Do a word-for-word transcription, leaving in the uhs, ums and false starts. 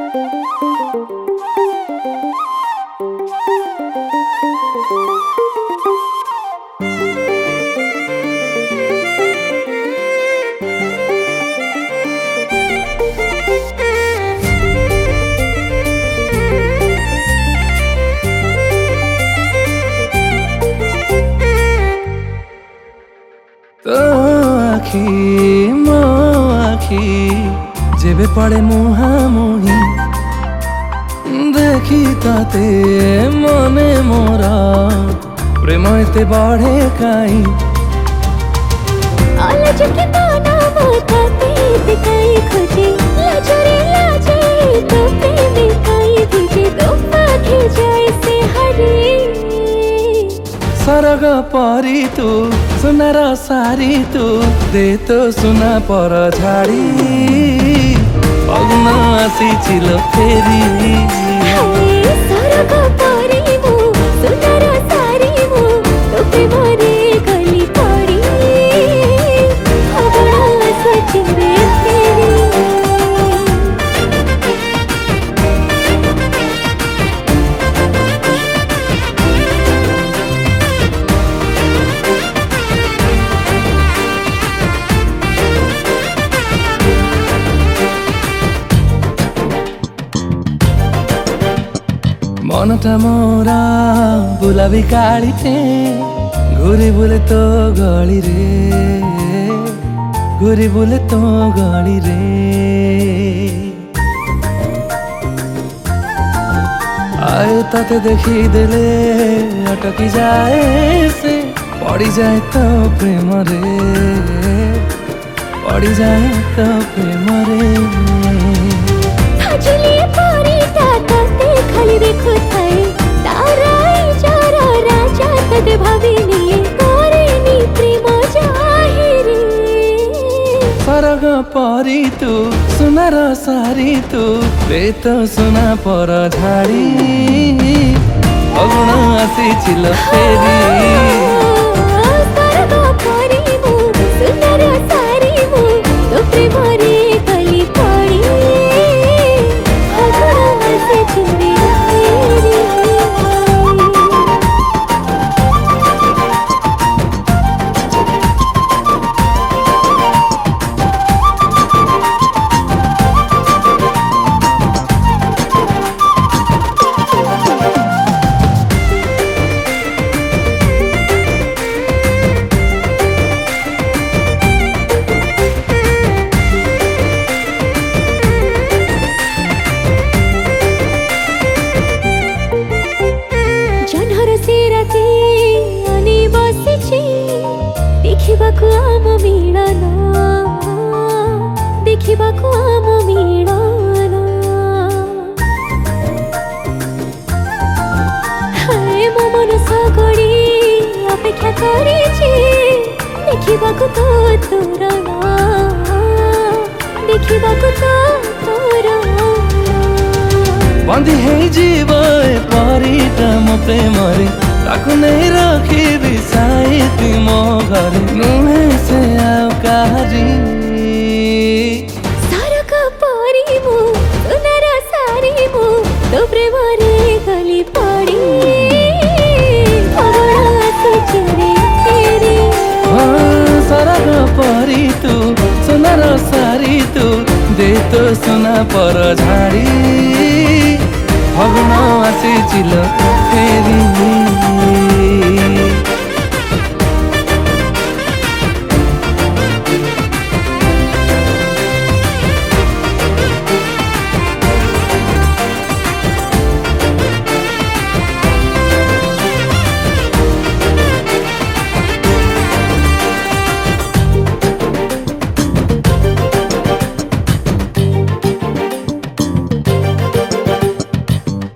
तो आखी मो आखी जेबे पड़े मुहामुही देखी ताते मने मोरा प्रेम एते बढ़े काई अलज के ताना मोताते दिखाई खोजे लाजरे लाजे तो प्रेम काई दीजे तो पाखे जाए से हरी सरग परी तू सुनार सारी तू दे तो सुना पर झाड़ी पगना आसी चिल फेरी सरग परी मु सुनार सारी मु तो प्रेमरे गली पड़ी पगना सचिरे फेरी मनटा मोरा बुलाबी काढ़ीते घुरी बुले तो गली रे घुरी बुले तो गली रे आयो ताते देखी देले अटकी जाए से पड़ी जाए तो प्रेम रे पड़ी जाए तो प्रेम रे खाली देखो थाए ताराई चारा राजा तद भाविनी करेनी प्रेम जाहिरी सरग परी तू सुनार सारी तू दे तो सुना पर झाड़ी अगुण आसी चिल फेरी सरग परी मु सुनार सारी मु तो प्रेमरे गली पड़ी अगुण आसी चिल देखिबाकु आम मिलन देखिबाकु आम मिलन हाय मो मन सगड़ी अपेक्षा करिछि देखिबाकु तो तोर ना देखिबाकु तो तोर बंदी है जीव परीटा मो प्रेमरे ताकू नहीं रखी साई मो घर नुहे से आओ कहारी सरग परी मु सुनार सारी मु तो प्रेमरे गली पड़ी पगड़ा सचिरे फेरी सरग परी तू सुनार सारी तू दे तो सुना पर झाड़ी भगना आसी चिल फेरी।